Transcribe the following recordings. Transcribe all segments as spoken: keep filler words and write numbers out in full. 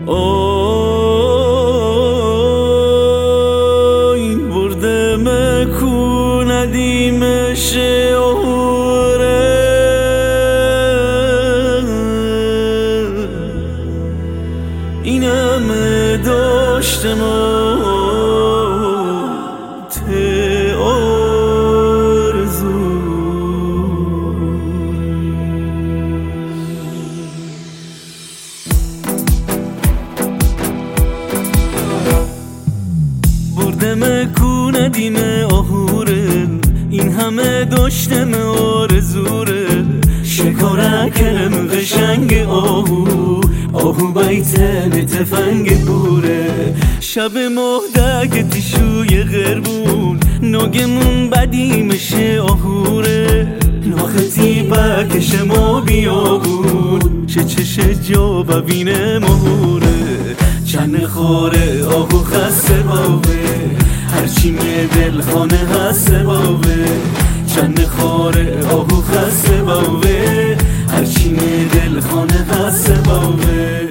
اوی برده مکو ندیمش اوره اینم داشتم ته آرزو بردم کو ندیم آهوره این همه داشتم آرزوره شکارکم قشنگ آهو آهو بیتن تفنگ بوره شب مهدک تیشوی غربون ناگمون بدی مشه آهوره ناختی بکش ما بیابون چه چشه جا ببینه مهوره چند خوره آهو خسته باوه هرچی می دل خانه هسته باوه چند خوره آهو خسته باوه هرچی می دل خانه هسته باوه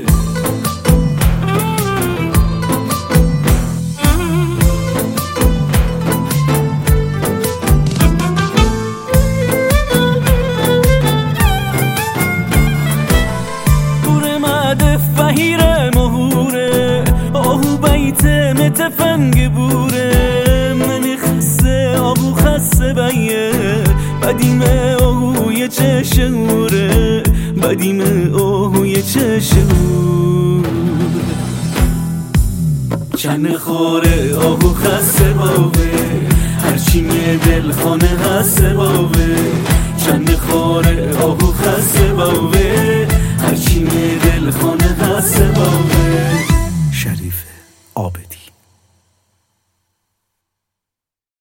بوره مده فهیره مهوره آهو بیته متفنگ بوره منی خسته آهو خسته بیه بدیمه آهوی چه شعوره بدیمه آهوی چه شعور چند خوره آهو خسته باوه هرچی می دل خانه هسته باوه چند خوره آهو خسته باوه